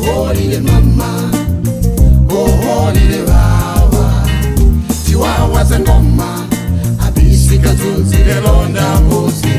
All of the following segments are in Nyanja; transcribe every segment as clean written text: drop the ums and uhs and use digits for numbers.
holile mama, oh holile baba, chiwawa zengoma, abisika tunzile londa mbuzi.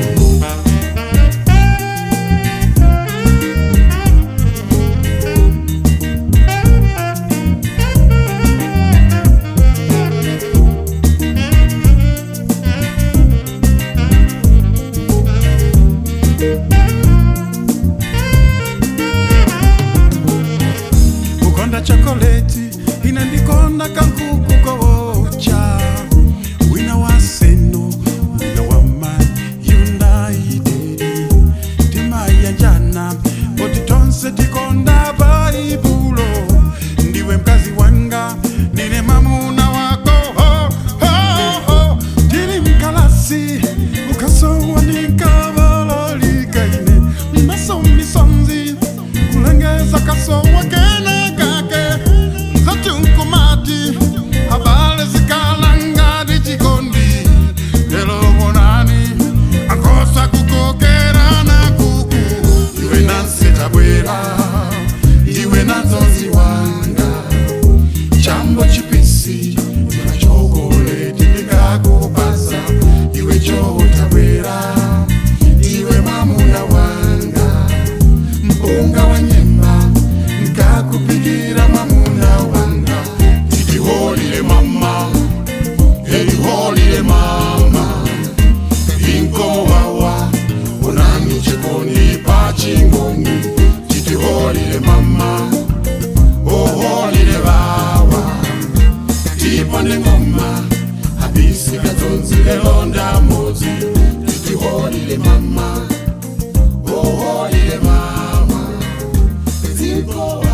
Chocolate inandikonda kankuku kocha wina wa seno wina wa man united tima ya jana oti tonse tikonda baibulo ndiwe mkazi wanga nine mamuna wako ho ho ho tiri mkalasi ukasowa nikabalolikaine masomi sonzi kulengeza kasowa kena iwe nanzonzi wanga chambo chipisi tuna chokoleti ndikakupasa iwe chotabwera iwe mamuna wanga mpunga wa nyemba nkakupikira mamuna wanga tikiholile mama heliholile mama inko wawa unani chikoni pachingoni holile mama, oh holile baba, tipande ngoma, habisi katunzile londa mozi. Titi holile mama, oh holile mama, tipo